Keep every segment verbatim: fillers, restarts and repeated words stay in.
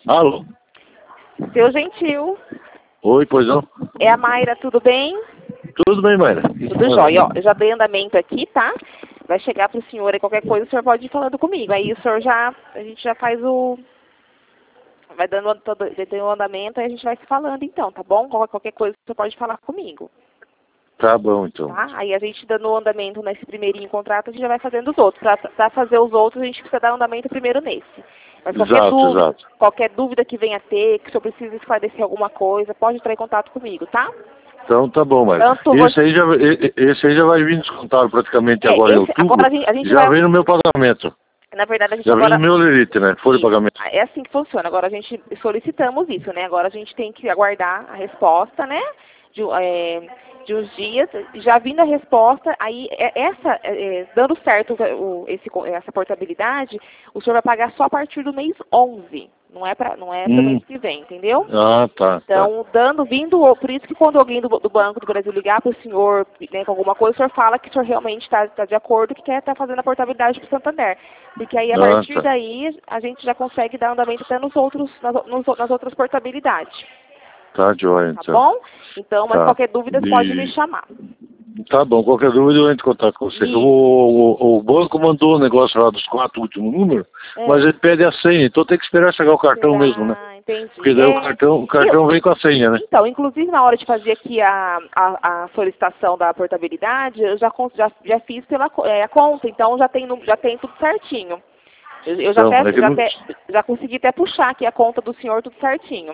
Alô? Seu Gentil. Oi, pois não? É a Mayra, tudo bem? Tudo bem, Mayra? Tudo jóia. Ó, eu já dei andamento aqui, tá? Vai chegar pro senhor e qualquer coisa o senhor pode ir falando comigo. Aí o senhor já, a gente já faz o... Vai dando todo, dando o andamento e a gente vai se falando então, tá bom? Qualquer coisa o senhor pode falar comigo. Tá bom, então. Tá? Aí a gente dando o andamento nesse primeirinho contrato, a gente já vai fazendo os outros. Pra, pra fazer os outros, a gente precisa dar andamento primeiro nesse. Mas qualquer Exato, dúvida, exato. qualquer dúvida que venha a ter, que o senhor precisa esclarecer alguma coisa, pode entrar em contato comigo, tá? Então tá bom, Mayra. Tanto Esse, você... aí já, e- esse aí já vai vir descontado praticamente É, agora em esse, outubro. agora a gente, a gente Já vai... vem no meu pagamento. Na verdade, a gente Já vem agora... no meu lerite, né? Folha de Isso. pagamento. É assim que funciona. Agora a gente solicitamos isso, né? Agora a gente tem que aguardar a resposta, né? De, é, de uns dias. Já vindo a resposta, aí é, essa, é, dando certo o, esse, essa portabilidade, o senhor vai pagar só a partir do mês onze. Não é para não é pro Hum. mês que vem, entendeu? Ah, tá. Então, tá. dando, vindo, por isso que quando alguém do, do Banco do Brasil ligar para o senhor, né, com alguma coisa, o senhor fala que o senhor realmente está tá de acordo, que quer estar tá fazendo a portabilidade para o Santander. Porque aí, a Ah, partir tá. daí, a gente já consegue dar andamento até nos outros, nas, nos, nas outras portabilidades. Tá, joia, Tá então. bom? Então, mas Tá. qualquer dúvida, E- pode me chamar. Tá bom, qualquer dúvida eu entro em contato com você. Isso. O, o, o banco mandou o negócio lá dos quatro últimos números, É. mas ele pede a senha, então tem que esperar chegar o cartão Será? mesmo, né? Entendi. Porque daí É. o cartão, o cartão Eu- vem com a senha, né? Então, inclusive na hora de fazer aqui a, a, a solicitação da portabilidade, eu já, con- já, já fiz pela co- é, a conta, então já tem, nu- já tem tudo certinho. Eu, eu já, Então, até, é que já, não... até- já consegui até puxar aqui a conta do senhor tudo certinho.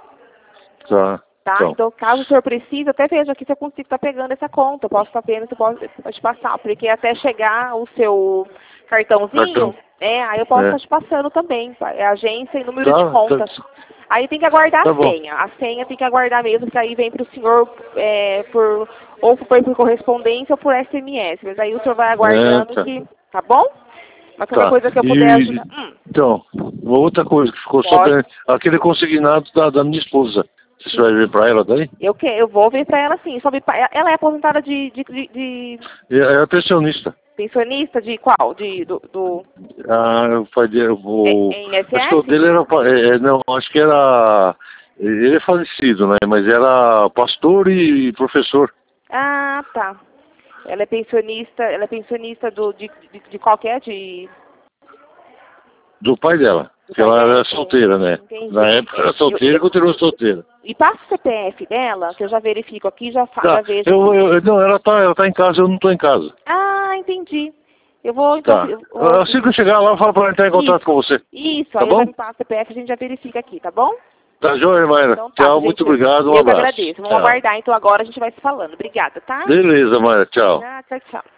Tá, Tá? então. Então, caso o senhor precise, até veja aqui se eu consigo estar pegando essa conta. Eu posso estar vendo se eu posso, posso te passar, porque até chegar o seu cartãozinho, Cartão. é, aí eu posso É. estar te passando também. É agência e número Tá, de conta. tá, Aí tem que aguardar tá a bom. senha. A senha tem que aguardar mesmo, que aí vem para o senhor é, por, ou por, por correspondência ou por S M S. Mas aí o senhor vai aguardando É, tá. que. Tá bom? Mas qualquer Tá. coisa que eu puder E, ajudar. Hum, então, uma outra coisa que ficou só pode. pra, aquele consignado da, da minha esposa. Você vai ver pra ela daí? Eu, que, eu vou ver para ela sim. Só vi pra- ela é aposentada de, de, de, de É, é pensionista. pensionista de qual? De, do, do Ah, o pai dele, o, é, é I N S acho que o S? dele era, pa- é, é, não, acho que era, ele é falecido, né, mas era pastor e professor. Ah, tá. Ela é pensionista, ela é pensionista do, de, de, de qualquer, de... Do pai dela, do que pai ela dela? era solteira, né, Entendi. na época era solteira e Eu- continuou solteira. E passa o C P F dela, que eu já verifico aqui, já, fa- já Tá, vejo. eu, eu, não, ela tá, ela tá em casa, eu não tô em casa. Ah, entendi. Eu vou, então... Tá, Eu vou... assim que eu chegar lá, eu falo pra ela entrar em contato Isso. com você. Isso, Tá aí eu bom? já me passo o C P F, a gente já verifica aqui, tá bom? Tá joia, Mayra. Então tá, Tchau, gente, muito obrigado, um eu que abraço. agradeço. Vamos Tchau. aguardar, então agora a gente vai se falando. Obrigada, tá? Beleza, Mayra, tchau. Ah, tchau, tchau.